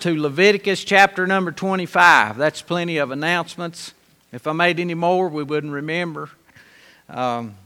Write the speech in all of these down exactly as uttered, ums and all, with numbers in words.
to Leviticus chapter number twenty-five. That's plenty of announcements. If I made any more, we wouldn't remember. Um,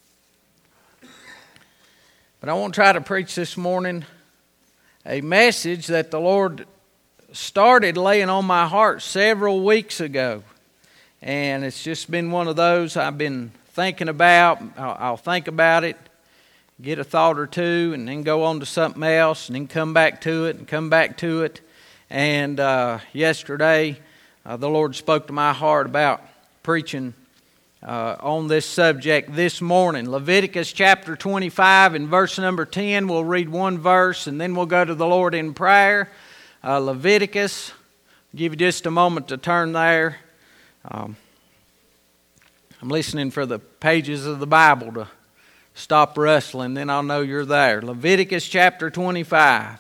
but I want to try to preach this morning a message that the Lord started laying on my heart several weeks ago. And it's just been one of those I've been thinking about. I'll, I'll think about it, get a thought or two, and then go on to something else, and then come back to it, and come back to it. And uh, yesterday, uh, the Lord spoke to my heart about preaching uh, on this subject this morning. Leviticus chapter twenty-five and verse number ten. We'll read one verse, and then we'll go to the Lord in prayer. Uh, Leviticus, I'll give you just a moment to turn there. Um, I'm listening for the pages of the Bible to stop rustling, then I'll know you're there. Leviticus chapter twenty-five.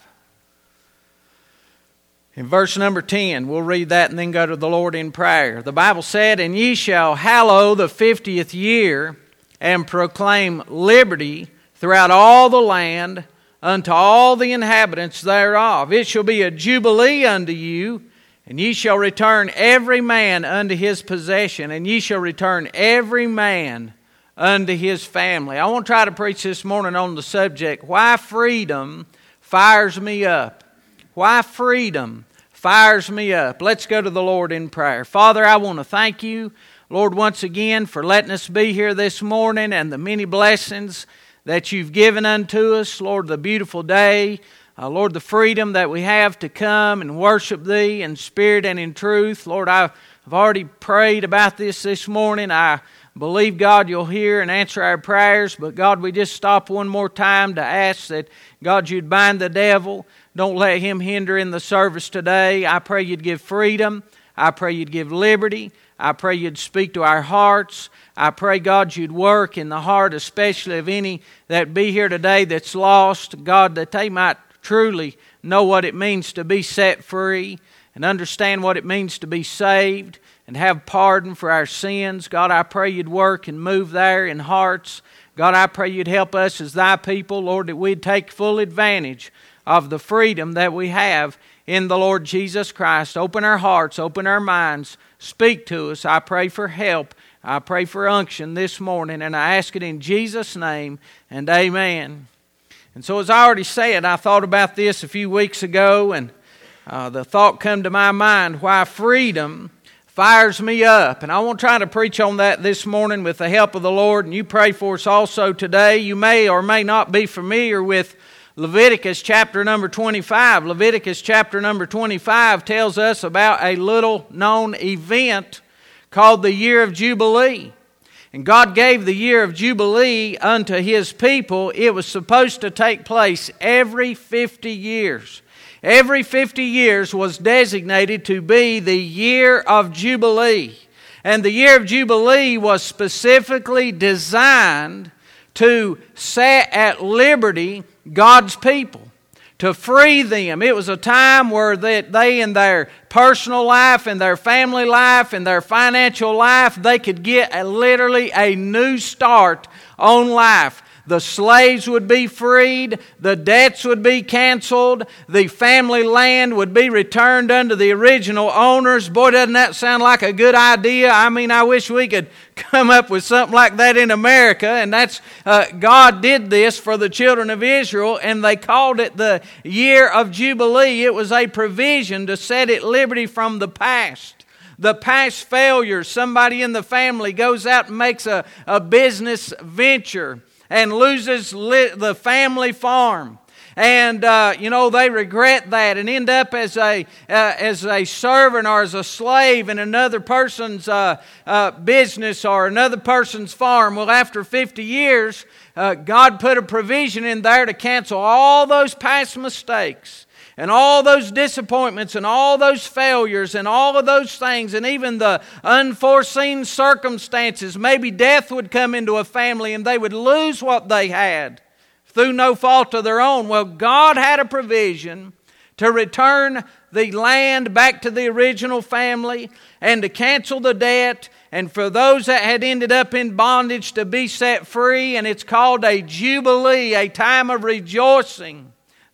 In verse number ten, we'll read that and then go to the Lord in prayer. The Bible said, "And ye shall hallow the fiftieth year, and proclaim liberty throughout all the land unto all the inhabitants thereof. It shall be a jubilee unto you, and ye shall return every man unto his possession, and ye shall return every man unto his family." I want to try to preach this morning on the subject, why freedom fires me up. Why freedom fires me up. Let's go to the Lord in prayer. Father, I want to thank you, Lord, once again for letting us be here this morning and the many blessings that you've given unto us. Lord, the beautiful day. Uh, Lord, the freedom that we have to come and worship Thee in spirit and in truth. Lord, I've already prayed about this this morning. I believe, God, you'll hear and answer our prayers. But, God, we just stop one more time to ask that, God, you'd bind the devil. Don't let him hinder in the service today. I pray you'd give freedom. I pray you'd give liberty. I pray you'd speak to our hearts. I pray, God, you'd work in the heart, especially of any that be here today that's lost. God, that they might truly know what it means to be set free and understand what it means to be saved and have pardon for our sins. God, I pray you'd work and move there in hearts. God, I pray you'd help us as thy people, Lord, that we'd take full advantage of the freedom that we have in the Lord Jesus Christ. Open our hearts, open our minds, speak to us. I pray for help. I pray for unction this morning, and I ask it in Jesus' name, and amen. And so as I already said, I thought about this a few weeks ago, and uh, the thought come to my mind, why freedom fires me up. And I want to try to preach on that this morning with the help of the Lord, and you pray for us also today. You may or may not be familiar with Leviticus chapter number twenty-five. Leviticus chapter number twenty-five tells us about a little known event called the year of Jubilee. And God gave the year of Jubilee unto His people. It was supposed to take place every fifty years. Every fifty years was designated to be the year of Jubilee. And the year of Jubilee was specifically designed to set at liberty God's people, to free them. It was a time where they, they in their personal life, in their family life, in their financial life, they could get a, literally a new start on life. The slaves would be freed, the debts would be canceled, the family land would be returned unto the original owners. Boy, doesn't that sound like a good idea? I mean, I wish we could come up with something like that in America. And that's uh, God did this for the children of Israel, and they called it the year of Jubilee. It was a provision to set at liberty from the past. The past failures. Somebody in the family goes out and makes a, a business venture and loses li- the family farm. And, uh, you know, they regret that and end up as a uh, as a servant or as a slave in another person's uh, uh, business or another person's farm. Well, after fifty years, uh, God put a provision in there to cancel all those past mistakes and all those disappointments and all those failures and all of those things and even the unforeseen circumstances. Maybe death would come into a family and they would lose what they had through no fault of their own. Well, God had a provision to return the land back to the original family and to cancel the debt, and for those that had ended up in bondage to be set free. And it's called a jubilee, a time of rejoicing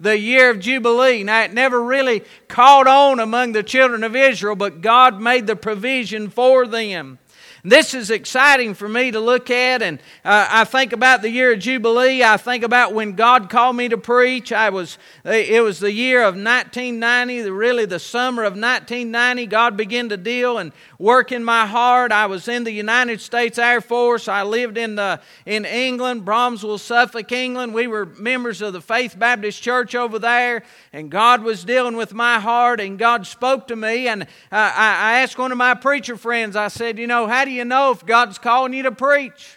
the year of Jubilee. Now, it never really caught on among the children of Israel, but God made the provision for them. This is exciting for me to look at, and uh, I think about the year of Jubilee. I think about when God called me to preach. I was it was the year of nineteen ninety, really the summer of nineteen ninety. God began to deal and work in my heart. I was in the United States Air Force. I lived in the in England, Bromswell, Suffolk, England. We were members of the Faith Baptist Church over there, and God was dealing with my heart, and God spoke to me. And uh, I, I asked one of my preacher friends. I said, "You know, how do you know if God's calling you to preach?"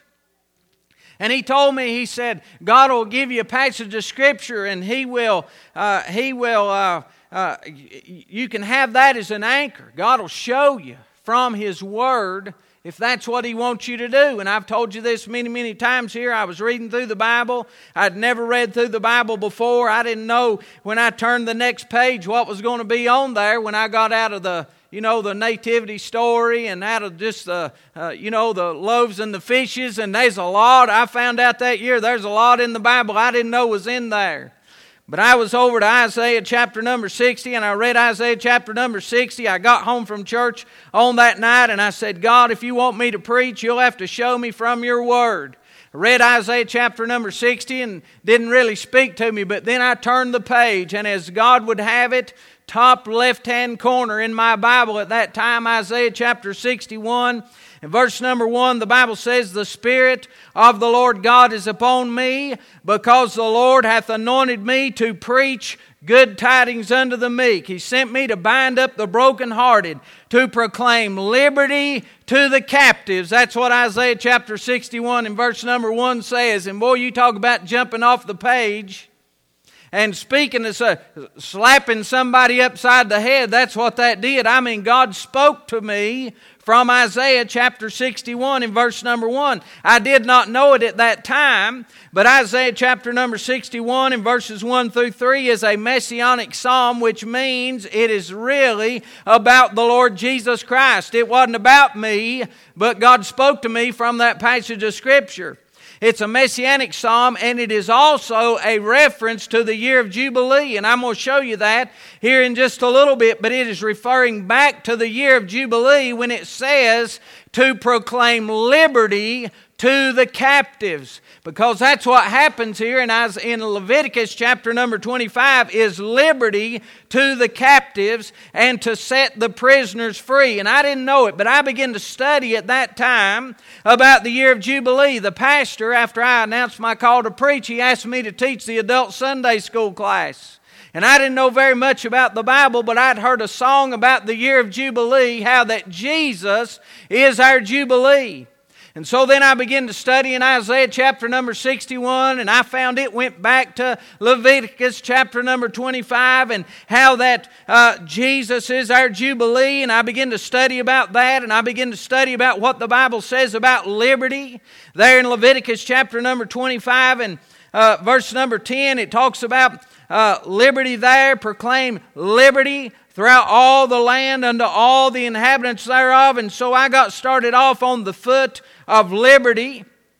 And he told me, he said, God will give you a passage of Scripture, and He will, uh, He will, uh, uh, you can have that as an anchor. God will show you from His Word if that's what He wants you to do. And I've told you this many, many times here. I was reading through the Bible. I'd never read through the Bible before. I didn't know when I turned the next page what was going to be on there when I got out of the You know, the nativity story and out of just the, uh, you know, the loaves and the fishes. And there's a lot. I found out that year there's a lot in the Bible I didn't know was in there. But I was over to Isaiah chapter number sixty, and I read Isaiah chapter number sixty. I got home from church on that night, and I said, God, if you want me to preach, you'll have to show me from your Word. I read Isaiah chapter number sixty and didn't really speak to me, but then I turned the page, and as God would have it, top left-hand corner in my Bible at that time, Isaiah chapter sixty-one, and verse number one, the Bible says, the Spirit of the Lord God is upon me, because the Lord hath anointed me to preach good tidings unto the meek. He sent me to bind up the brokenhearted, to proclaim liberty to the captives. That's what Isaiah chapter sixty-one and verse number one says. And boy, you talk about jumping off the page and speaking, as a, slapping somebody upside the head. That's what that did. I mean, God spoke to me from Isaiah chapter sixty-one in verse number one. I did not know it at that time, but Isaiah chapter number sixty-one in verses one through three is a messianic psalm, which means it is really about the Lord Jesus Christ. It wasn't about me, but God spoke to me from that passage of Scripture. It's a messianic psalm, and it is also a reference to the year of Jubilee. And I'm going to show you that here in just a little bit. But it is referring back to the year of Jubilee when it says to proclaim liberty to the captives. Because that's what happens here in, in Leviticus chapter number twenty-five is liberty to the captives and to set the prisoners free. And I didn't know it, but I began to study at that time about the year of Jubilee. The pastor, after I announced my call to preach, he asked me to teach the adult Sunday school class. And I didn't know very much about the Bible, but I'd heard a song about the year of Jubilee, how that Jesus is our Jubilee. And so then I began to study in Isaiah chapter number sixty-one, and I found it went back to Leviticus chapter number twenty-five, and how that uh, Jesus is our Jubilee. And I began to study about that, and I began to study about what the Bible says about liberty. There in Leviticus chapter number twenty-five and uh, verse number ten, it talks about uh, liberty there, proclaim liberty throughout all the land unto all the inhabitants thereof. And so I got started off on the foot of liberty.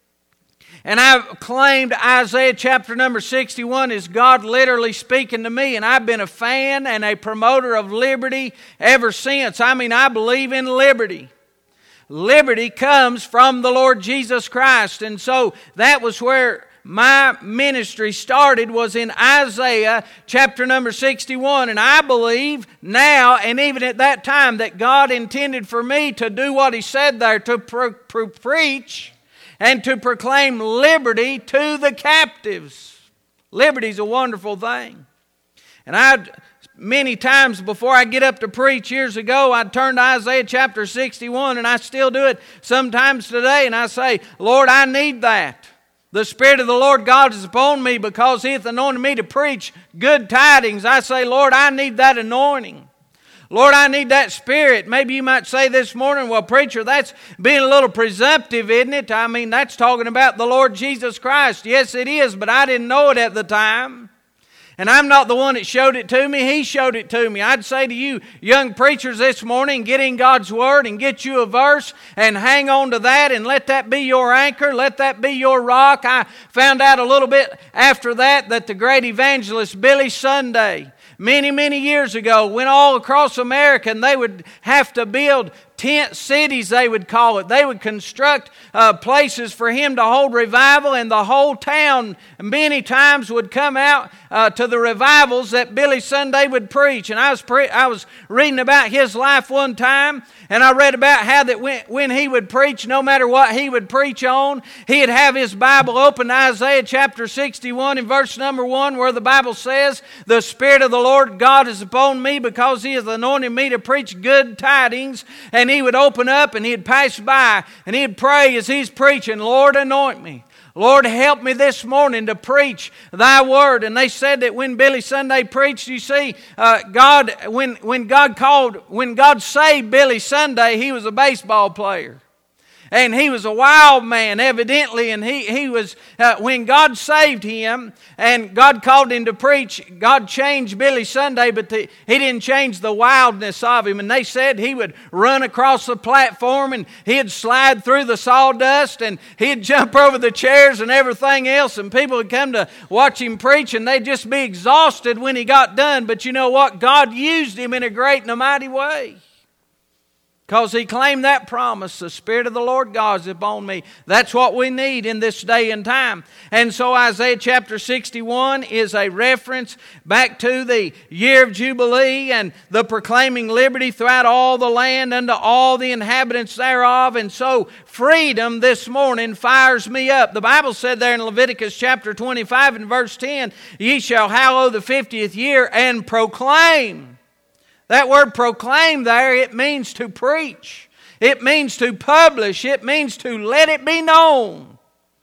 And I've claimed Isaiah chapter number sixty-one is God literally speaking to me. And I've been a fan and a promoter of liberty ever since. I mean, I believe in liberty. Liberty comes from the Lord Jesus Christ. And so that was where my ministry started, was in Isaiah chapter number sixty-one. And I believe now, and even at that time, that God intended for me to do what He said there, to pre- pre- preach and to proclaim liberty to the captives. Liberty's a wonderful thing. And I'd many times before I get up to preach years ago, I'd turn to Isaiah chapter sixty-one, and I still do it sometimes today, and I say, Lord, I need that. The Spirit of the Lord God is upon me because He hath anointed me to preach good tidings. I say, Lord, I need that anointing. Lord, I need that Spirit. Maybe you might say this morning, well, preacher, that's being a little presumptive, isn't it? I mean, that's talking about the Lord Jesus Christ. Yes, it is, but I didn't know it at the time. And I'm not the one that showed it to me. He showed it to me. I'd say to you, young preachers this morning, get in God's Word and get you a verse and hang on to that and let that be your anchor. Let that be your rock. I found out a little bit after that that the great evangelist Billy Sunday, many, many years ago, went all across America, and they would have to build tent cities, they would call it. They would construct uh, places for him to hold revival, and the whole town many times would come out uh, to the revivals that Billy Sunday would preach. And I was pre- I was reading about his life one time, and I read about how that when, when he would preach, no matter what he would preach on, he'd have his Bible open to Isaiah chapter sixty-one and verse number one, where the Bible says, "The Spirit of the Lord God is upon me, because He has anointed me to preach good tidings." And he would open up and he'd pass by and he'd pray as he's preaching, "Lord, anoint me. Lord, help me this morning to preach Thy Word." And they said that when Billy Sunday preached, you see, uh, God, when, when God called, when God saved Billy Sunday, he was a baseball player. And he was a wild man, evidently, and he, he was, uh, when God saved him and God called him to preach, God changed Billy Sunday, but the, He didn't change the wildness of him. And they said he would run across the platform and he'd slide through the sawdust and he'd jump over the chairs and everything else, and people would come to watch him preach and they'd just be exhausted when he got done. But you know what? God used him in a great and a mighty way. Because he claimed that promise, "The Spirit of the Lord God is upon me." That's what we need in this day and time. And so Isaiah chapter sixty-one is a reference back to the year of Jubilee and the proclaiming liberty throughout all the land unto all the inhabitants thereof. And so freedom this morning fires me up. The Bible said there in Leviticus chapter twenty-five and verse ten, "Ye shall hallow the fiftieth year and proclaim." That word proclaim there, it means to preach. It means to publish. It means to let it be known.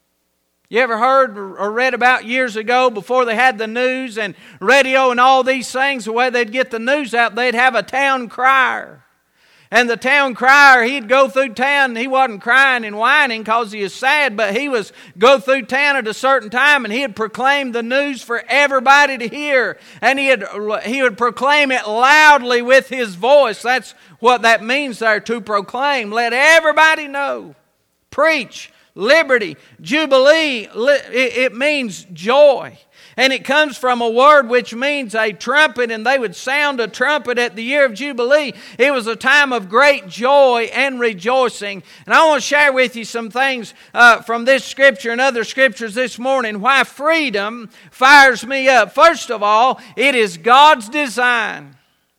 You ever heard or read about years ago, before they had the news and radio and all these things, the way they'd get the news out, they'd have a town crier. And the town crier, he'd go through town, and he wasn't crying and whining because he was sad, but he was go through town at a certain time, and he'd proclaim the news for everybody to hear. And he'd, he would proclaim it loudly with his voice. That's what that means there, to proclaim. Let everybody know. Preach, liberty, jubilee. It means joy. And it comes from a word which means a trumpet, and they would sound a trumpet at the year of Jubilee. It was a time of great joy and rejoicing. And I want to share with you some things uh, from this scripture and other scriptures this morning, why freedom fires me up. First of all, it is God's design.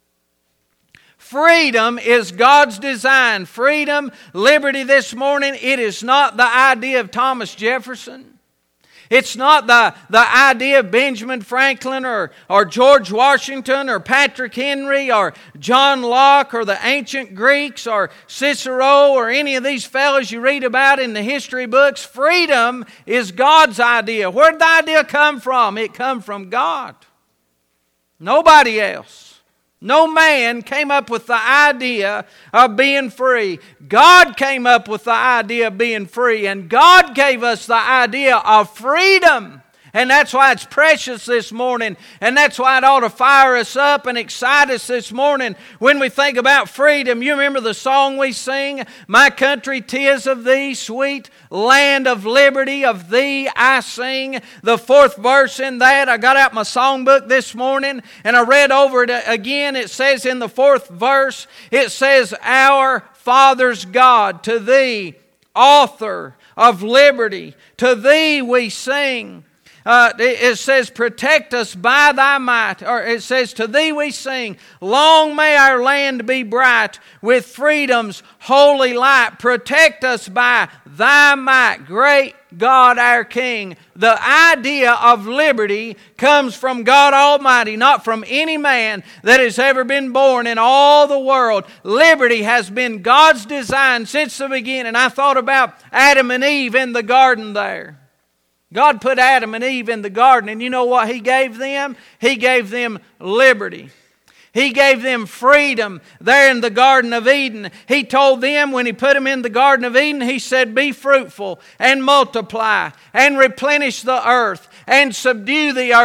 Freedom is God's design. Freedom, liberty this morning, it is not the idea of Thomas Jefferson. It's not the, the idea of Benjamin Franklin or, or George Washington or Patrick Henry or John Locke or the ancient Greeks or Cicero or any of these fellows you read about in the history books. Freedom is God's idea. Where did the idea come from? It come from God. Nobody else. No man came up with the idea of being free. God came up with the idea of being free, and God gave us the idea of freedom. And that's why it's precious this morning, and that's why it ought to fire us up and excite us this morning when we think about freedom. You remember the song we sing, "My country, 'tis of thee, sweet land of liberty, of thee I sing." The fourth verse in that, I got out my songbook this morning and I read over it again. It says in the fourth verse, it says, "Our Father's God, to thee, author of liberty, to thee we sing." Uh, it says, "Protect us by thy might." Or it says, "To thee we sing. Long may our land be bright with freedom's holy light. Protect us by thy might, great God our King." The idea of liberty comes from God Almighty, not from any man that has ever been born in all the world. Liberty has been God's design since the beginning. I thought about Adam and Eve in the garden there. God put Adam and Eve in the garden, and you know what He gave them? He gave them liberty. He gave them freedom there in the Garden of Eden. He told them when He put them in the Garden of Eden, He said, "Be fruitful and multiply and replenish the earth and subdue the earth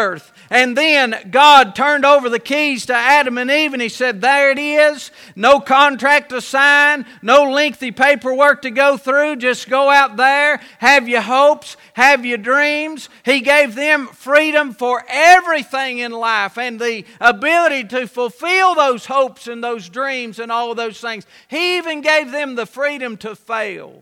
And then God turned over the keys to Adam and Eve and He said, there it is. No contract to sign, no lengthy paperwork to go through. Just go out there, have your hopes, have your dreams. He gave them freedom for everything in life and the ability to fulfill those hopes and those dreams and all of those things. He even gave them the freedom to fail.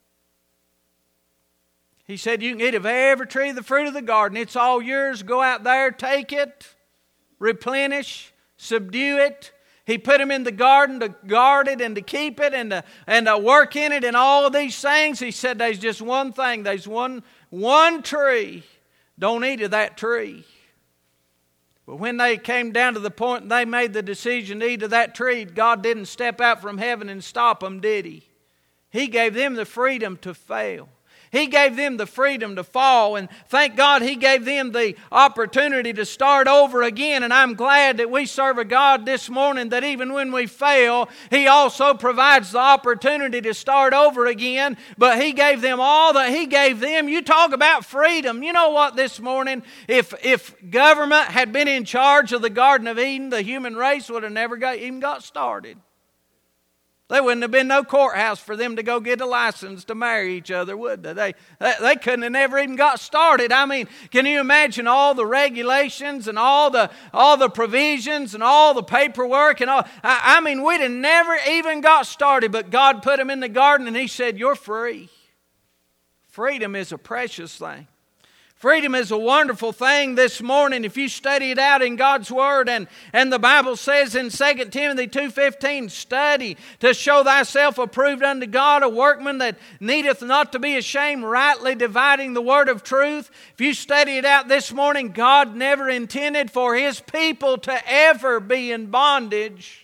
He said, you can eat of every tree of the fruit of the garden. It's all yours. Go out there, take it, replenish, subdue it. He put them in the garden to guard it and to keep it and to, and to work in it and all of these things. He said, there's just one thing. There's one, one tree. Don't eat of that tree. But when they came down to the point and they made the decision to eat of that tree, God didn't step out from heaven and stop them, did He? He gave them the freedom to fail. He gave them the freedom to fall, and thank God He gave them the opportunity to start over again. And I'm glad that we serve a God this morning that even when we fail, He also provides the opportunity to start over again. But He gave them all that He gave them. You talk about freedom. You know what, this morning, if if government had been in charge of the Garden of Eden, the human race would have never got, even got started. There wouldn't have been no courthouse for them to go get a license to marry each other, would they? They, they couldn't have never even got started. I mean, can you imagine all the regulations and all the all the provisions and all the paperwork and all? I, I mean, we'd have never even got started, but God put them in the garden and He said, you're free. Freedom is a precious thing. Freedom is a wonderful thing this morning if you study it out in God's Word. And, and the Bible says in Second Timothy two fifteen, study to show thyself approved unto God, a workman that needeth not to be ashamed, rightly dividing the word of truth. If you study it out this morning, God never intended for His people to ever be in bondage,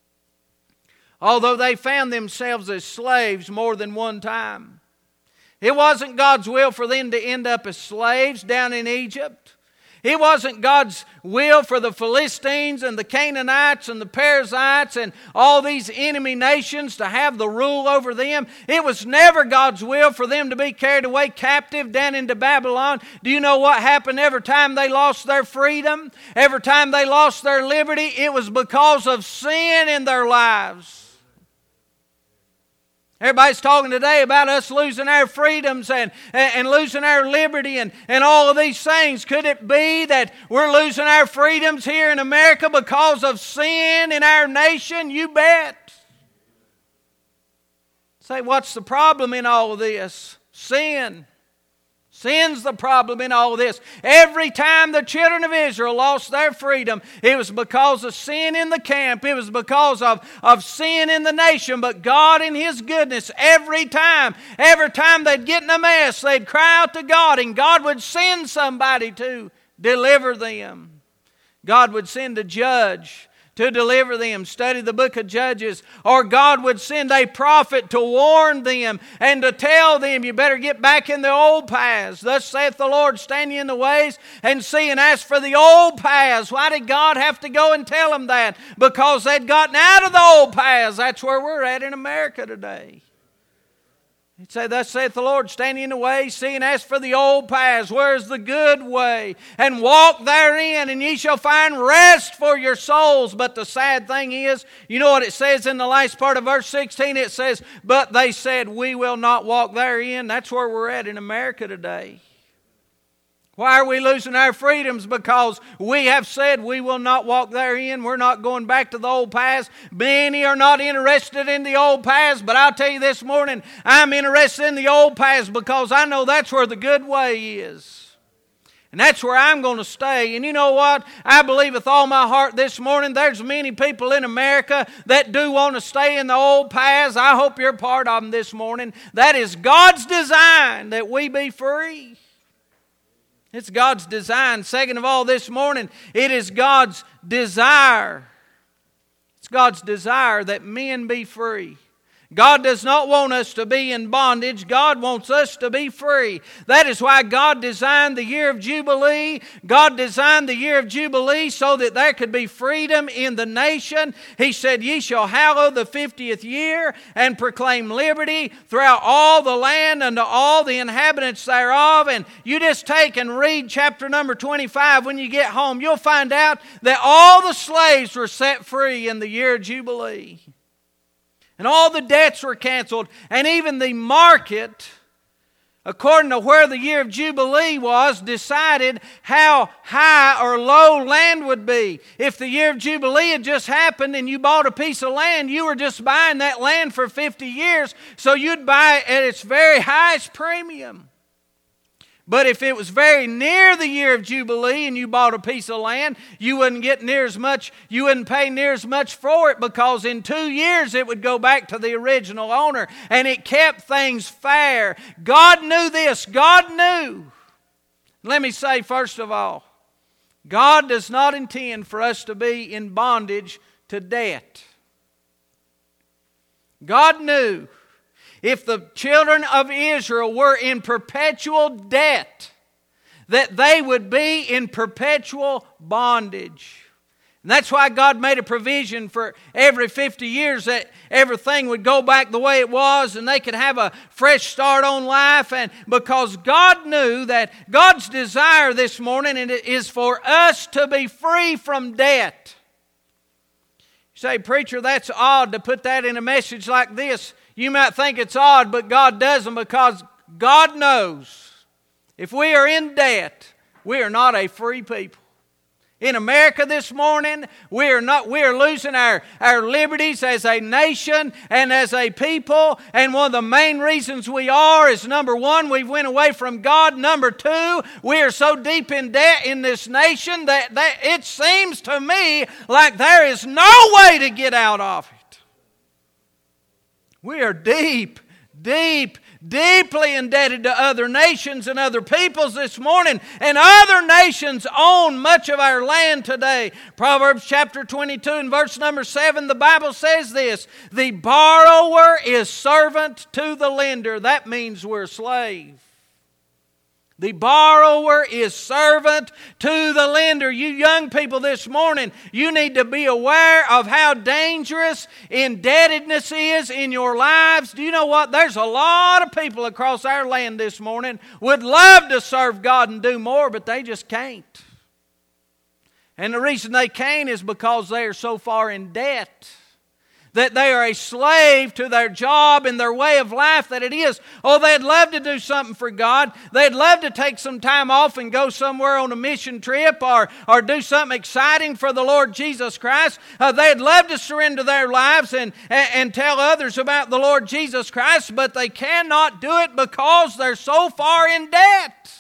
although they found themselves as slaves more than one time. It wasn't God's will for them to end up as slaves down in Egypt. It wasn't God's will for the Philistines and the Canaanites and the Perizzites and all these enemy nations to have the rule over them. It was never God's will for them to be carried away captive down into Babylon. Do you know what happened every time they lost their freedom? Every time they lost their liberty, it was because of sin in their lives. Everybody's talking today about us losing our freedoms and, and, and losing our liberty and, and all of these things. Could it be that we're losing our freedoms here in America because of sin in our nation? You bet. Say, what's the problem in all of this? Sin. Sin's the problem in all of this. Every time the children of Israel lost their freedom, it was because of sin in the camp. It was because of, of sin in the nation. But God in His goodness, every time, every time they'd get in a mess, they'd cry out to God, and God would send somebody to deliver them. God would send a judge to deliver them. Study the book of Judges. Or God would send a prophet to warn them and to tell them, you better get back in the old paths. Thus saith the Lord, stand ye in the ways and see and ask for the old paths. Why did God have to go and tell them that? Because they'd gotten out of the old paths. That's where we're at in America today. He'd say, thus saith the Lord, stand ye in the way, see and ask for the old paths. Where is the good way? And walk therein, and ye shall find rest for your souls. But the sad thing is, you know what it says in the last part of verse sixteen? It says, but they said, we will not walk therein. That's where we're at in America today. Why are we losing our freedoms? Because we have said we will not walk therein. We're not going back to the old paths. Many are not interested in the old paths, but I'll tell you this morning, I'm interested in the old paths because I know that's where the good way is. And that's where I'm going to stay. And you know what? I believe with all my heart this morning, there's many people in America that do want to stay in the old paths. I hope you're part of them this morning. That is God's design, that we be free. It's God's design. Second of all, this morning, it is God's desire. It's God's desire that men be free. God does not want us to be in bondage. God wants us to be free. That is why God designed the year of Jubilee. God designed the year of Jubilee so that there could be freedom in the nation. He said, ye shall hallow the fiftieth year and proclaim liberty throughout all the land unto all the inhabitants thereof. And you just take and read chapter number twenty-five when you get home. You'll find out that all the slaves were set free in the year of Jubilee. And all the debts were canceled. And even the market, according to where the year of Jubilee was, decided how high or low land would be. If the year of Jubilee had just happened and you bought a piece of land, you were just buying that land for fifty years, so you'd buy it at its very highest premium. But if it was very near the year of Jubilee and you bought a piece of land, you wouldn't get near as much, you wouldn't pay near as much for it, because in two years it would go back to the original owner, and it kept things fair. God knew this. God knew. Let me say, first of all, God does not intend for us to be in bondage to debt. God knew if the children of Israel were in perpetual debt, that they would be in perpetual bondage. And that's why God made a provision for every fifty years that everything would go back the way it was and they could have a fresh start on life. And because God knew that God's desire this morning is for us to be free from debt. You say, preacher, that's odd to put that in a message like this. You might think it's odd, but God doesn't, because God knows if we are in debt, we are not a free people. In America this morning, we are not. We are losing our, our liberties as a nation and as a people. And one of the main reasons we are is, number one, we've went away from God. Number two, we are so deep in debt in this nation that, that it seems to me like there is no way to get out of it. We are deep, deep, deeply indebted to other nations and other peoples this morning. And other nations own much of our land today. Proverbs chapter twenty-two and verse number seven, the Bible says this: the borrower is servant to the lender. That means we're slaves. The borrower is servant to the lender. You young people this morning, you need to be aware of how dangerous indebtedness is in your lives. Do you know what? There's a lot of people across our land this morning would love to serve God and do more, but they just can't. And the reason they can't is because they are so far in debt, that they are a slave to their job and their way of life that it is. Oh, they'd love to do something for God. They'd love to take some time off and go somewhere on a mission trip or, or do something exciting for the Lord Jesus Christ. Uh, they'd love to surrender their lives and, and, and tell others about the Lord Jesus Christ, but they cannot do it because they're so far in debt.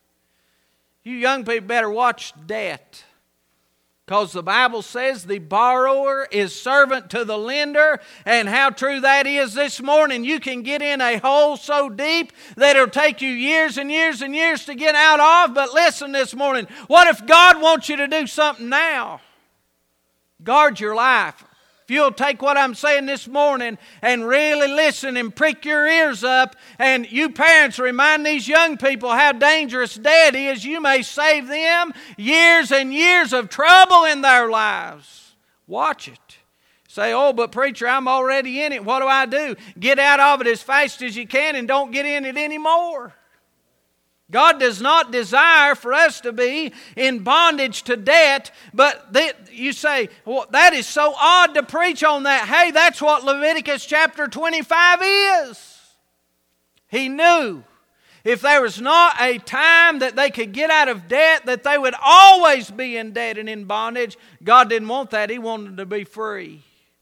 You young people better watch debt. Because the Bible says the borrower is servant to the lender. And how true that is this morning. You can get in a hole so deep that it'll take you years and years and years to get out of. But listen this morning. What if God wants you to do something now? Guard your life. If you'll take what I'm saying this morning and really listen and prick your ears up, and you parents remind these young people how dangerous debt is, you may save them years and years of trouble in their lives. Watch it. Say, oh, but preacher, I'm already in it. What do I do? Get out of it as fast as you can and don't get in it anymore. God does not desire for us to be in bondage to debt, but they, you say, well, that is so odd to preach on that. Hey, that's what Leviticus chapter twenty-five is. He knew if there was not a time that they could get out of debt, that they would always be in debt and in bondage. God didn't want that. He wanted them to be free.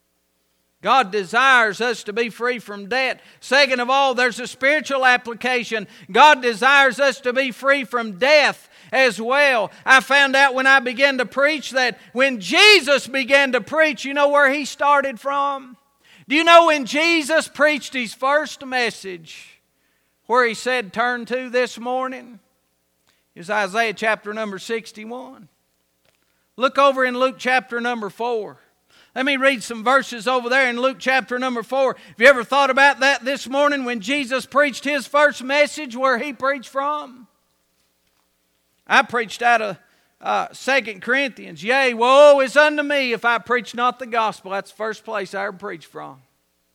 God desires us to be free from debt. Second of all, there's a spiritual application. God desires us to be free from death as well. I found out when I began to preach that when Jesus began to preach, you know where He started from? Do you know when Jesus preached His first message, where He said, turn to this morning? It was Isaiah chapter number sixty-one. Look over in Luke chapter number four. Let me read some verses over there in Luke chapter number four. Have you ever thought about that this morning when Jesus preached His first message, where He preached from? I preached out of uh, Second Corinthians. Yea, woe is unto me if I preach not the gospel. That's the first place I ever preached from.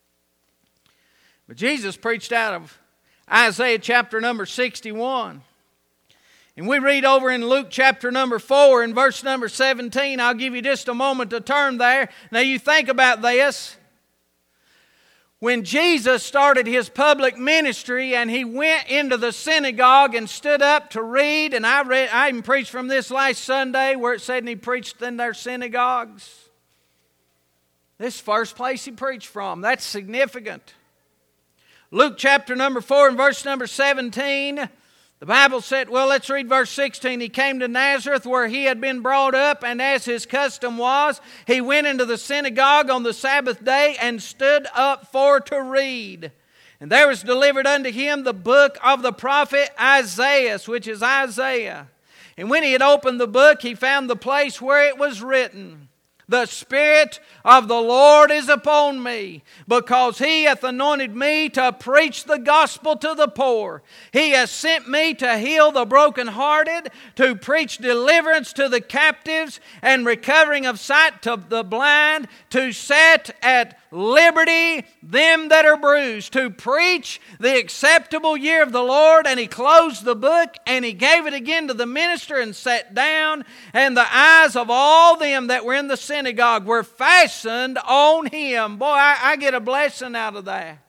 But Jesus preached out of Isaiah chapter number sixty-one. And we read over in Luke chapter number four and verse number seventeen. I'll give you just a moment to turn there. Now you think about this. When Jesus started His public ministry and He went into the synagogue and stood up to read, and I read, I even preached from this last Sunday where it said He preached in their synagogues. This first place He preached from. That's significant. Luke chapter number four and verse number seventeen. The Bible said, well, let's read verse sixteen. He came to Nazareth where He had been brought up, and as His custom was, He went into the synagogue on the Sabbath day and stood up for to read. And there was delivered unto Him the book of the prophet Isaiah, which is Isaiah. And when He had opened the book, He found the place where it was written, The Spirit of the Lord is upon me, because He hath anointed me to preach the gospel to the poor. He has sent me to heal the brokenhearted, to preach deliverance to the captives, and recovering of sight to the blind, to set at liberty them that are bruised, to preach the acceptable year of the Lord. And He closed the book, and He gave it again to the minister, and sat down. And the eyes of all them that were in the synagogue were fastened on Him. Boy, I, I get a blessing out of that.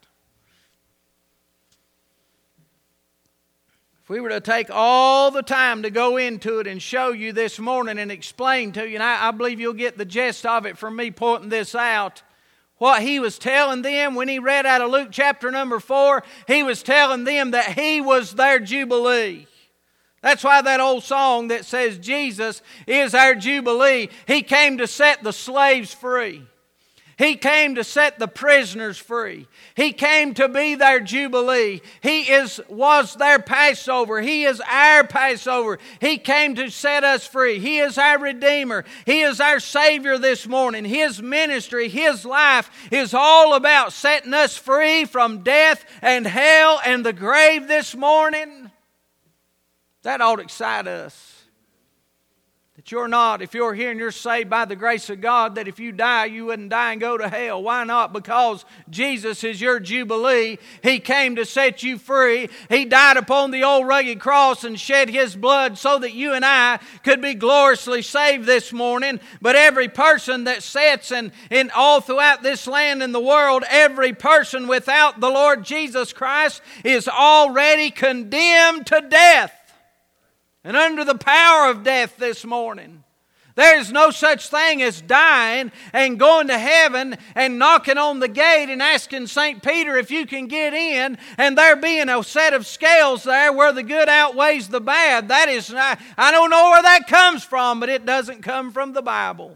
If we were to take all the time to go into it and show you this morning and explain to you, and I, I believe you'll get the gist of it from me pointing this out, what He was telling them when He read out of Luke chapter number four, He was telling them that He was their Jubilee. That's why that old song that says Jesus is our Jubilee. He came to set the slaves free. He came to set the prisoners free. He came to be their Jubilee. He is was their Passover. He is our Passover. He came to set us free. He is our Redeemer. He is our Savior this morning. His ministry, His life is all about setting us free from death and hell and the grave this morning. That ought to excite us. That you're not, if you're here and you're saved by the grace of God, that if you die, you wouldn't die and go to hell. Why not? Because Jesus is your Jubilee. He came to set you free. He died upon the old rugged cross and shed His blood so that you and I could be gloriously saved this morning. But every person that sits in, in all throughout this land and the world, every person without the Lord Jesus Christ is already condemned to death. And under the power of death this morning. There is no such thing as dying and going to heaven and knocking on the gate and asking Saint Peter if you can get in, and there being a set of scales there where the good outweighs the bad. That is, I, I don't know where that comes from, but it doesn't come from the Bible.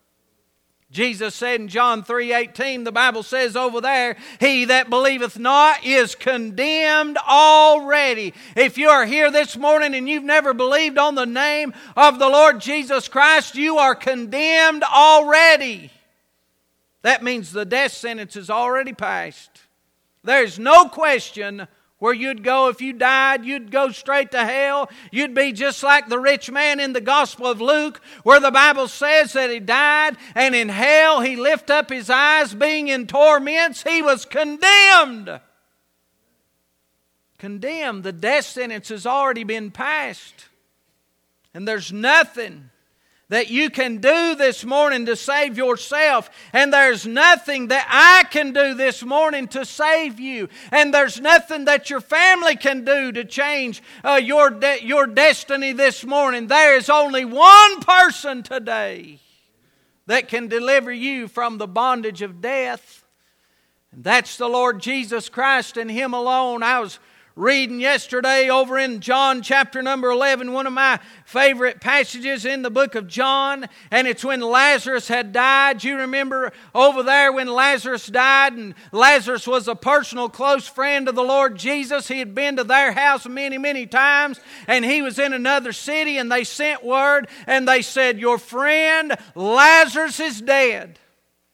Jesus said in John three eighteen, the Bible says over there, He that believeth not is condemned already. If you are here this morning and you've never believed on the name of the Lord Jesus Christ, you are condemned already. That means the death sentence is already passed. There's no question where you'd go if you died. You'd go straight to hell. You'd be just like the rich man in the Gospel of Luke, where the Bible says that he died, and in hell he lifted up his eyes, being in torments. He was condemned. Condemned. The death sentence has already been passed. And there's nothing that you can do this morning to save yourself. And there's nothing that I can do this morning to save you. And there's nothing that your family can do to change uh, your, de- your destiny this morning. There is only one person today that can deliver you from the bondage of death. And that's the Lord Jesus Christ, and Him alone. I was reading yesterday over in John chapter number eleven, one of my favorite passages in the book of John, and it's when Lazarus had died. You remember over there when Lazarus died, and Lazarus was a personal close friend of the Lord Jesus. He had been to their house many, many times, and he was in another city, and they sent word, and they said, your friend Lazarus is dead.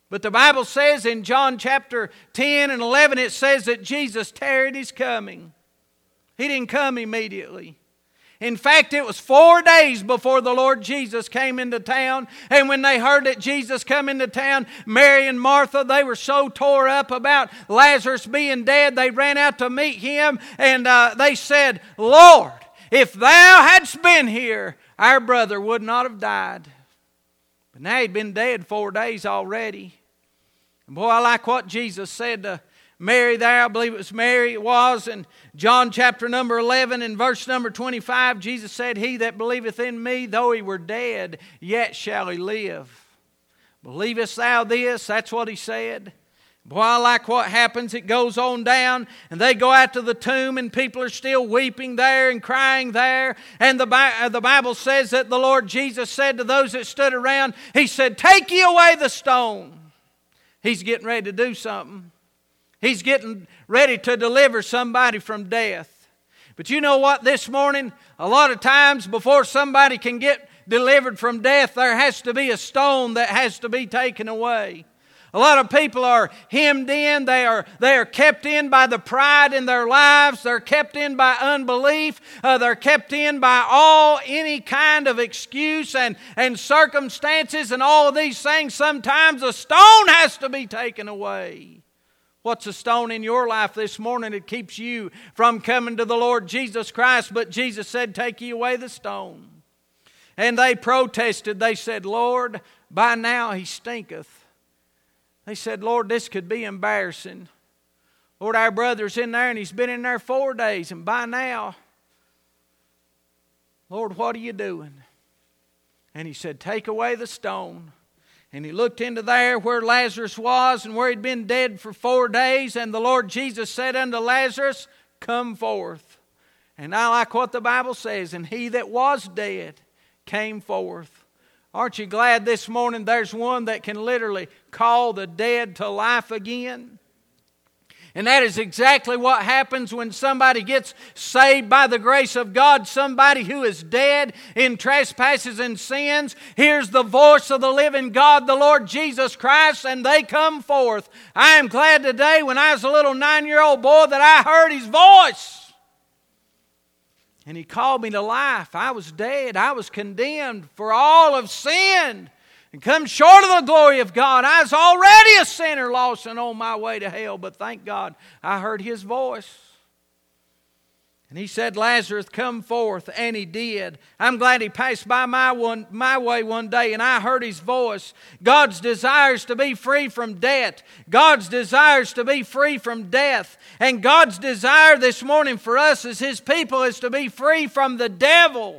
But the Bible says in John chapter ten and eleven, it says that Jesus tarried His coming. He didn't come immediately. In fact, it was four days before the Lord Jesus came into town. And when they heard that Jesus come into town, Mary and Martha, they were so tore up about Lazarus being dead, they ran out to meet Him. And uh, they said, Lord, if Thou hadst been here, our brother would not have died. But now he'd been dead four days already. And boy, I like what Jesus said to Mary there. I believe it was Mary it was. In John chapter number eleven and verse number twenty-five, Jesus said, He that believeth in me, though he were dead, yet shall he live. Believest thou this? That's what He said. Boy, I like what happens. It goes on down, and they go out to the tomb, and people are still weeping there and crying there. And the, Bi- the Bible says that the Lord Jesus said to those that stood around, He said, Take ye away the stone. He's getting ready to do something. He's getting ready to deliver somebody from death. But you know what, this morning, a lot of times before somebody can get delivered from death, there has to be a stone that has to be taken away. A lot of people are hemmed in. They are, they are kept in by the pride in their lives. They're kept in by unbelief. Uh, they're kept in by all, any kind of excuse and, and circumstances and all of these things. Sometimes a stone has to be taken away. What's a stone in your life this morning that keeps you from coming to the Lord Jesus Christ? But Jesus said, Take ye away the stone. And they protested. They said, Lord, by now he stinketh. They said, Lord, this could be embarrassing. Lord, our brother's in there and he's been in there four days. And by now, Lord, what are you doing? And He said, Take away the stone. And He looked into there where Lazarus was and where he'd been dead for four days. And the Lord Jesus said unto Lazarus, Come forth. And I like what the Bible says. And he that was dead came forth. Aren't you glad this morning there's one that can literally call the dead to life again? And that is exactly what happens when somebody gets saved by the grace of God. Somebody who is dead in trespasses and sins hears the voice of the living God, the Lord Jesus Christ, and they come forth. I am glad today when I was a little nine-year-old boy that I heard His voice. And He called me to life. I was dead. I was condemned, for all have sinned and come short of the glory of God. I was already a sinner, lost and on my way to hell. But thank God I heard His voice. And He said, Lazarus, come forth. And he did. I'm glad he passed by my, one, my way one day and I heard His voice. God's desires to be free from debt. God's desires to be free from death. And God's desire this morning for us as His people is to be free from the devil.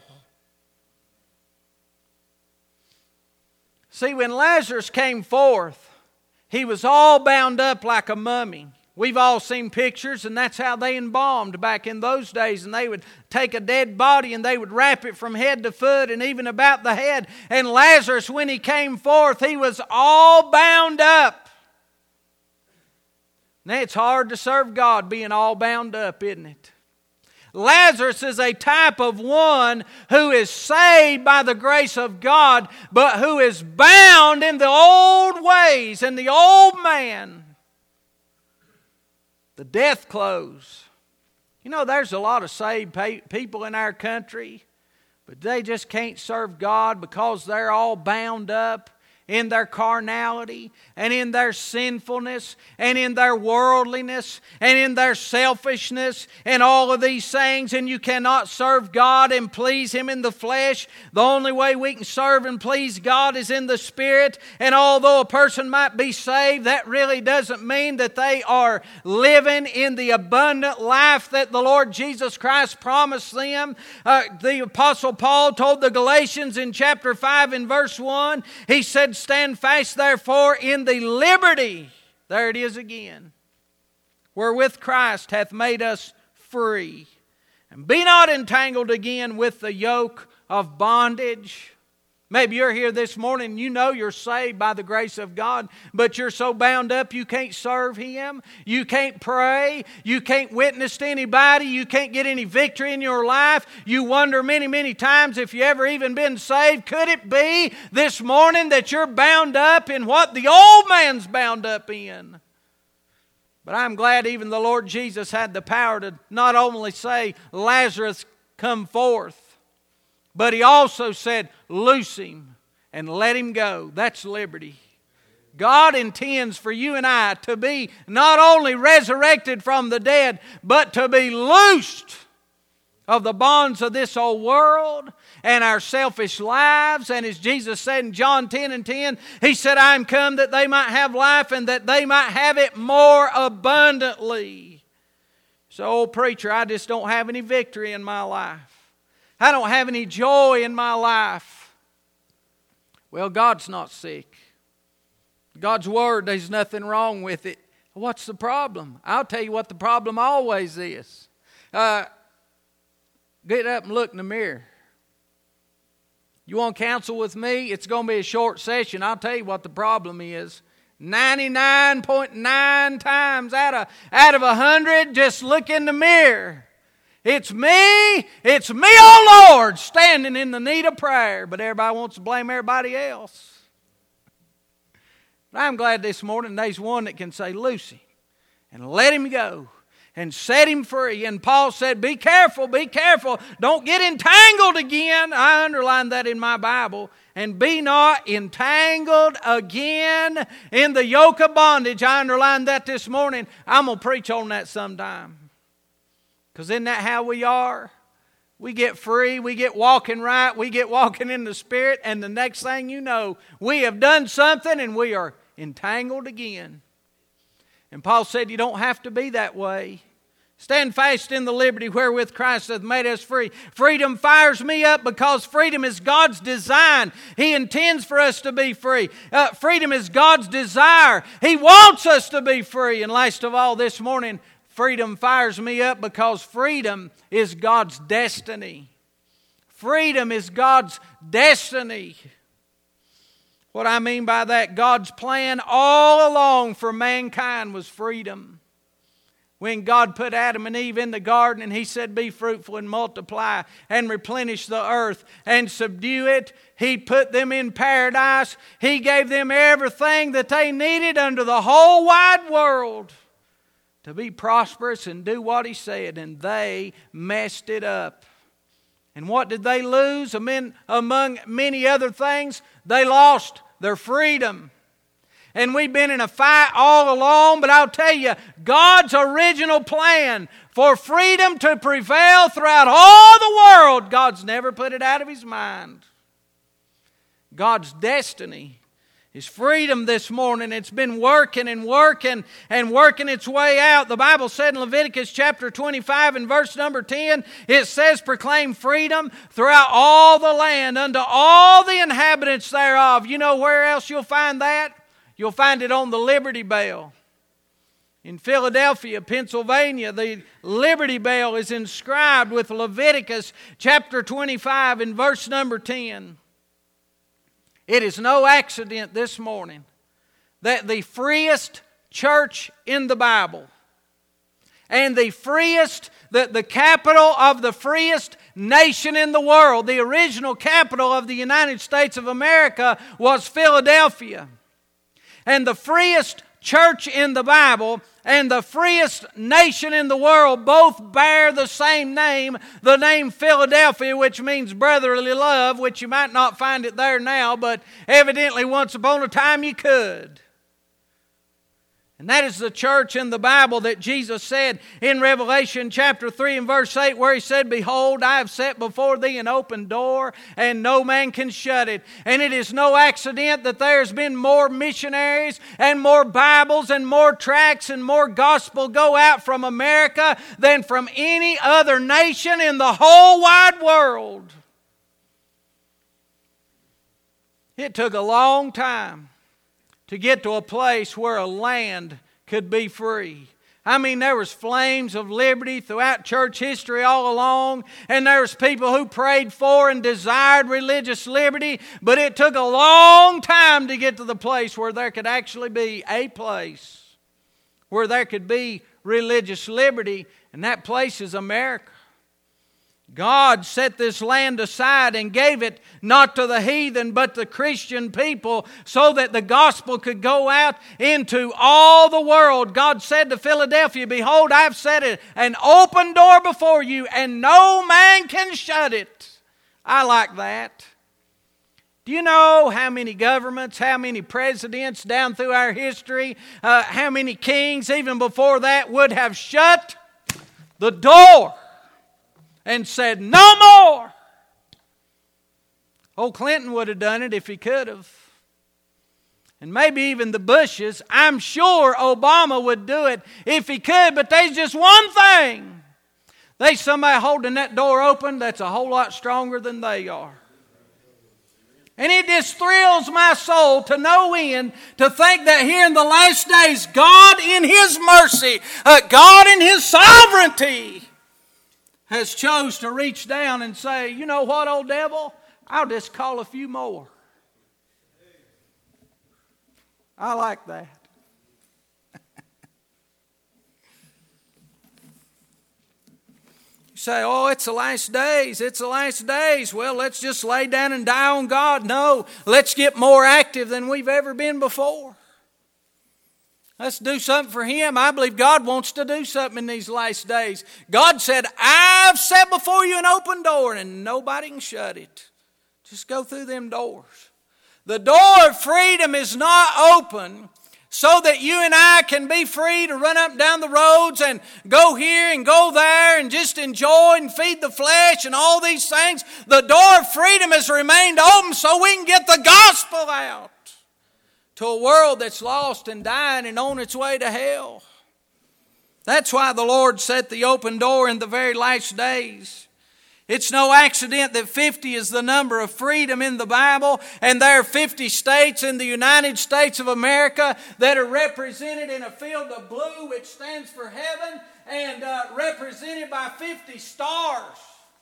See, when Lazarus came forth, he was all bound up like a mummy. We've all seen pictures, and that's how they embalmed back in those days. And they would take a dead body and they would wrap it from head to foot and even about the head. And Lazarus, when he came forth, he was all bound up. Now, it's hard to serve God being all bound up, isn't it? Lazarus is a type of one who is saved by the grace of God, but who is bound in the old ways and the old man. The death clothes. You know, there's a lot of saved people in our country, but they just can't serve God because they're all bound up in their carnality and in their sinfulness and in their worldliness and in their selfishness and all of these things. And you cannot serve God and please Him in the flesh. The only way we can serve and please God is in the Spirit. And although a person might be saved, that really doesn't mean that they are living in the abundant life that the Lord Jesus Christ promised them. Uh, the Apostle Paul told the Galatians in chapter five and verse one, he said, Stand fast therefore in the liberty, there it is again, wherewith Christ hath made us free. And be not entangled again with the yoke of bondage. Maybe you're here this morning and you know you're saved by the grace of God, but you're so bound up you can't serve Him, you can't pray, you can't witness to anybody, you can't get any victory in your life. You wonder many, many times if you ever even been saved. Could it be this morning that you're bound up in what the old man's bound up in? But I'm glad even the Lord Jesus had the power to not only say, Lazarus, come forth, but He also said, loose him and let him go. That's liberty. God intends for you and I to be not only resurrected from the dead, but to be loosed of the bonds of this old world and our selfish lives. And as Jesus said in John ten and ten, He said, I am come that they might have life and that they might have it more abundantly. So, old preacher, I just don't have any victory in my life. I don't have any joy in my life. Well, God's not sick. God's Word, there's nothing wrong with it. What's the problem? I'll tell you what the problem always is. Uh, get up and look in the mirror. You want to counsel with me? It's going to be a short session. I'll tell you what the problem is. ninety-nine point nine times out of, out of one hundred, just look in the mirror. It's me, it's me, oh Lord, standing in the need of prayer. But everybody wants to blame everybody else. But I'm glad this morning there's one that can say, loose him and let him go and set him free. And Paul said, be careful, be careful. Don't get entangled again. I underlined that in my Bible. And be not entangled again in the yoke of bondage. I underlined that this morning. I'm going to preach on that sometime. Because isn't that how we are? We get free, we get walking right, we get walking in the Spirit, and the next thing you know, we have done something and we are entangled again. And Paul said you don't have to be that way. Stand fast in the liberty wherewith Christ hath made us free. Freedom fires me up because freedom is God's design. He intends for us to be free. Uh, freedom is God's desire. He wants us to be free. And last of all, this morning, freedom fires me up because freedom is God's destiny. Freedom is God's destiny. What I mean by that, God's plan all along for mankind was freedom. When God put Adam and Eve in the garden and He said, be fruitful and multiply and replenish the earth and subdue it, He put them in paradise. He gave them everything that they needed under the whole wide world to be prosperous and do what He said, and they messed it up. And what did they lose? Among many other things, they lost their freedom. And we've been in a fight all along, but I'll tell you, God's original plan for freedom to prevail throughout all the world, God's never put it out of His mind. God's destiny is freedom this morning. It's been working and working and working its way out. The Bible said in Leviticus chapter twenty-five and verse number ten, it says, proclaim freedom throughout all the land unto all the inhabitants thereof. You know where else you'll find that? You'll find it on the Liberty Bell. In Philadelphia, Pennsylvania, the Liberty Bell is inscribed with Leviticus chapter twenty-five and verse number ten. It is no accident this morning that the freest church in the Bible and the freest, the, the capital of the freest nation in the world, the original capital of the United States of America was Philadelphia. And the freest church in the Bible and the freest nation in the world both bear the same name, the name Philadelphia, which means brotherly love, which you might not find it there now, but evidently once upon a time you could. And that is the church in the Bible that Jesus said in Revelation chapter three and verse eight, where He said, behold, I have set before thee an open door, and no man can shut it. And it is no accident that there's been more missionaries and more Bibles and more tracts and more gospel go out from America than from any other nation in the whole wide world. It took a long time to get to a place where a land could be free. I mean, there was flames of liberty throughout church history all along, and there was people who prayed for and desired religious liberty, but it took a long time to get to the place where there could actually be a place where there could be religious liberty, and that place is America. God set this land aside and gave it not to the heathen but the Christian people so that the gospel could go out into all the world. God said to Philadelphia, "Behold, I've set it an open door before you, and no man can shut it." I like that. Do you know how many governments, how many presidents down through our history, uh, how many kings even before that would have shut the door and said, "No more"? Old Clinton would have done it if he could have. And maybe even the Bushes. I'm sure Obama would do it if he could, but there's just one thing. There's somebody holding that door open that's a whole lot stronger than they are. And it just thrills my soul to no end to think that here in the last days, God in His mercy, uh, God in His sovereignty, has chose to reach down and say, "You know what, old devil? I'll just call a few more." I like that. You say, "Oh, it's the last days. It's the last days." Well, let's just lay down and die on God. No, let's get more active than we've ever been before. Let's do something for Him. I believe God wants to do something in these last days. God said, "I've set before you an open door, and nobody can shut it." Just go through them doors. The door of freedom is not open so that you and I can be free to run up and down the roads and go here and go there and just enjoy and feed the flesh and all these things. The door of freedom has remained open so we can get the gospel out to a world that's lost and dying and on its way to hell. That's why the Lord set the open door in the very last days. It's no accident that fifty is the number of freedom in the Bible, and there are fifty states in the United States of America that are represented in a field of blue, which stands for heaven, and uh, represented by fifty stars.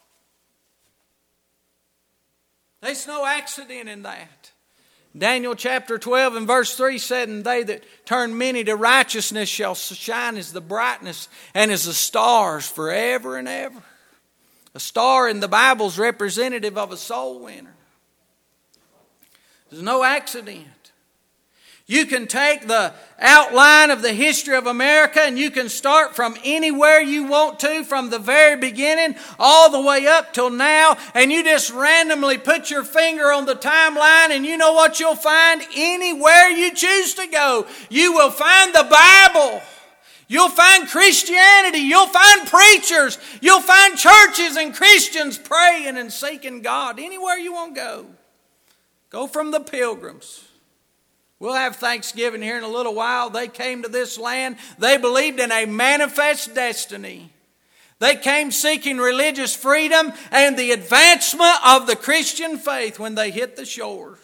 There's no accident in that. Daniel chapter twelve and verse three said, "And they that turn many to righteousness shall shine as the brightness and as the stars forever and ever." A star in the Bible is representative of a soul winner. There's no accident. You can take the outline of the history of America and you can start from anywhere you want to, from the very beginning all the way up till now, and you just randomly put your finger on the timeline, and you know what you'll find? Anywhere you choose to go, you will find the Bible. You'll find Christianity. You'll find preachers. You'll find churches and Christians praying and seeking God. Anywhere you want to go. Go from the Pilgrims. We'll have Thanksgiving here in a little while. They came to this land. They believed in a manifest destiny. They came seeking religious freedom and the advancement of the Christian faith when they hit the shores.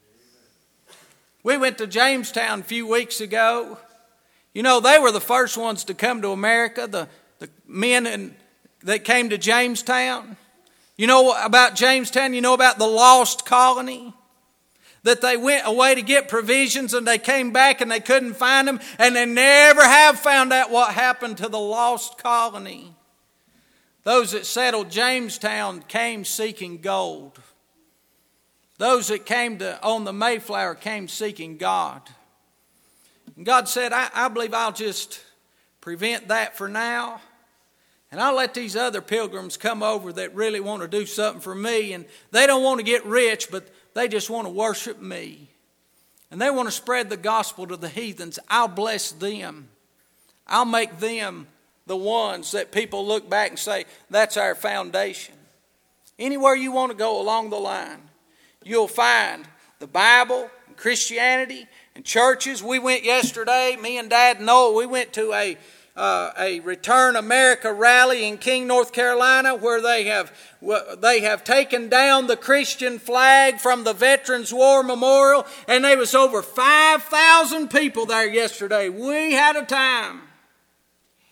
We went to Jamestown a few weeks ago. You know, they were the first ones to come to America, the, the men in, that came to Jamestown. You know about Jamestown? You know about the lost colony? That they went away to get provisions and they came back and they couldn't find them, and they never have found out what happened to the lost colony. Those that settled Jamestown came seeking gold. Those that came to on the Mayflower came seeking God. And God said, I, I believe I'll just prevent that for now. And I'll let these other pilgrims come over that really want to do something for me. And they don't want to get rich, but they just want to worship me. And they want to spread the gospel to the heathens. I'll bless them. I'll make them the ones that people look back and say, that's our foundation. Anywhere you want to go along the line, you'll find the Bible, and Christianity, and churches. We went yesterday, me and Dad and Noah, we went to a uh, a Return America rally in King, North Carolina, where they have they have taken down the Christian flag from the Veterans War Memorial, and there was over five thousand people there yesterday. We had a time.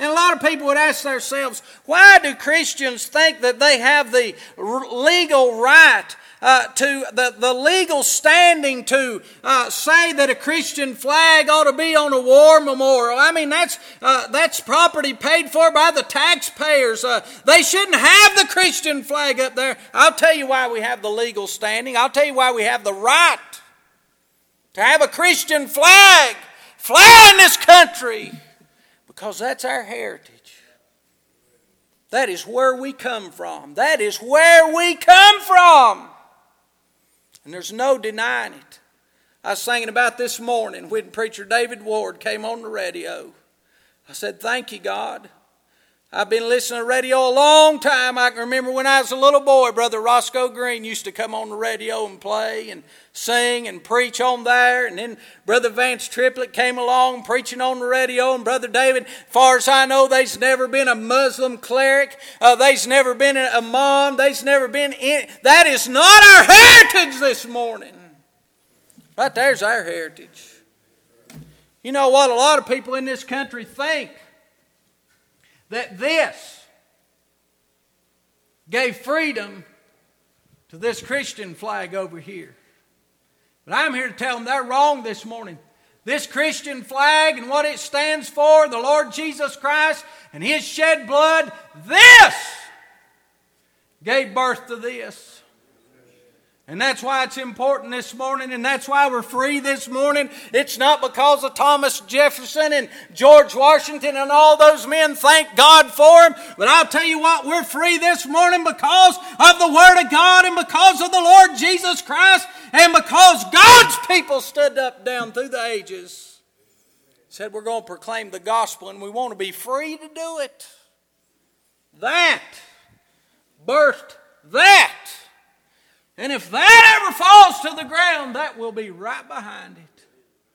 And a lot of people would ask themselves, why do Christians think that they have the legal right, uh, to the, the legal standing to uh, say that a Christian flag ought to be on a war memorial? I mean, that's uh, that's property paid for by the taxpayers. Uh, they shouldn't have the Christian flag up there. I'll tell you why we have the legal standing. I'll tell you why we have the right to have a Christian flag fly in this country. Because that's our heritage. That is where we come from. That is where we come from. And there's no denying it. I was thinking about this morning when preacher David Ward came on the radio. I said, thank you, God. I've been listening to radio a long time. I can remember when I was a little boy, Brother Roscoe Green used to come on the radio and play and sing and preach on there. And then Brother Vance Triplett came along preaching on the radio. And Brother David, as far as I know, there's never been a Muslim cleric. Uh, there's never been a imam. There's never been any. That is not our heritage this morning. Right there's our heritage. You know what a lot of people in this country think? That this gave freedom to this Christian flag over here. But I'm here to tell them they're wrong this morning. This Christian flag and what it stands for, the Lord Jesus Christ and His shed blood, this gave birth to this. And that's why it's important this morning, and that's why we're free this morning. It's not because of Thomas Jefferson and George Washington and all those men, thank God for them. But I'll tell you what, we're free this morning because of the Word of God and because of the Lord Jesus Christ and because God's people stood up down through the ages. Said we're going to proclaim the gospel and we want to be free to do it. That birthed that. And if that ever falls to the ground, that will be right behind it.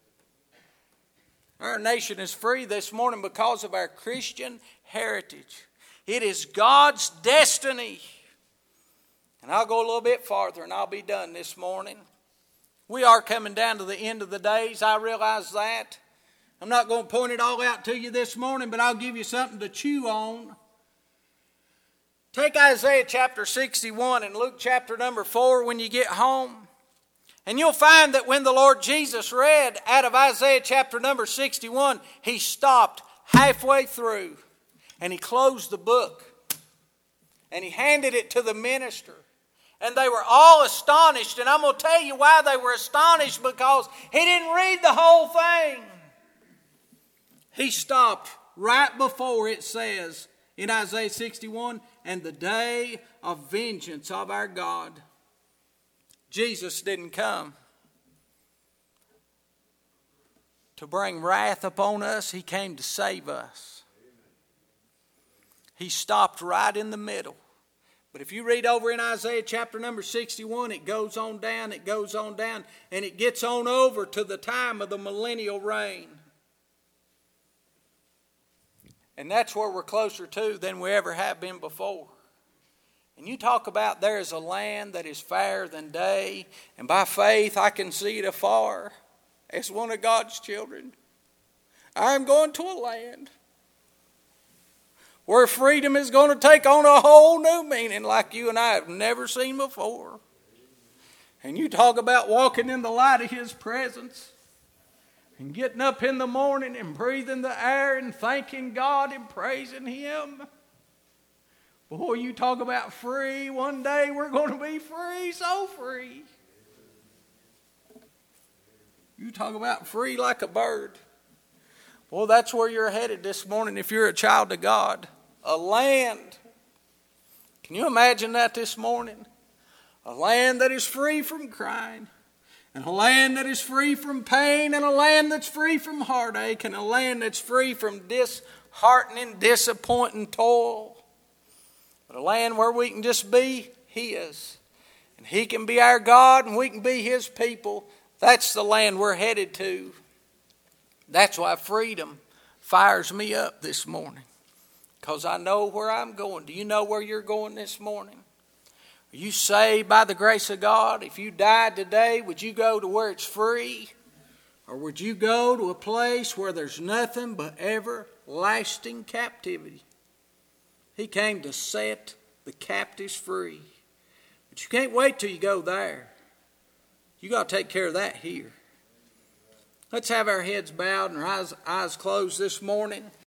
Our nation is free this morning because of our Christian heritage. It is God's destiny. And I'll go a little bit farther and I'll be done this morning. We are coming down to the end of the days. I realize that. I'm not going to point it all out to you this morning, but I'll give you something to chew on. Take Isaiah chapter sixty-one and Luke chapter number four when you get home. And you'll find that when the Lord Jesus read out of Isaiah chapter number sixty-one, He stopped halfway through and He closed the book. And He handed it to the minister. And they were all astonished. And I'm going to tell you why they were astonished, because He didn't read the whole thing. He stopped right before it says in Isaiah sixty-one, and the day of vengeance of our God. Jesus didn't come to bring wrath upon us. He came to save us. He stopped right in the middle. But if you read over in Isaiah chapter number sixty-one, it goes on down, it goes on down, and it gets on over to the time of the millennial reign. And that's where we're closer to than we ever have been before. And you talk about there is a land that is fairer than day, and by faith I can see it afar as one of God's children. I'm going to a land where freedom is going to take on a whole new meaning like you and I have never seen before. And you talk about walking in the light of His presence. And getting up in the morning and breathing the air and thanking God and praising Him. Boy, you talk about free. One day we're going to be free, so free. You talk about free like a bird. Well, that's where you're headed this morning if you're a child of God. A land. Can you imagine that this morning? A land that is free from crying. And a land that is free from pain, and a land that's free from heartache, and a land that's free from disheartening, disappointing toil. But a land where we can just be His. And He can be our God, and we can be His people. That's the land we're headed to. That's why freedom fires me up this morning. Because I know where I'm going. Do you know where you're going this morning? Are you saved by the grace of God? If you died today, would you go to where it's free? Or would you go to a place where there's nothing but everlasting everlasting captivity. He came to set the captives free. But you can't wait till you go there. You got to take care of that here. Let's have our heads bowed and our eyes, eyes closed this morning.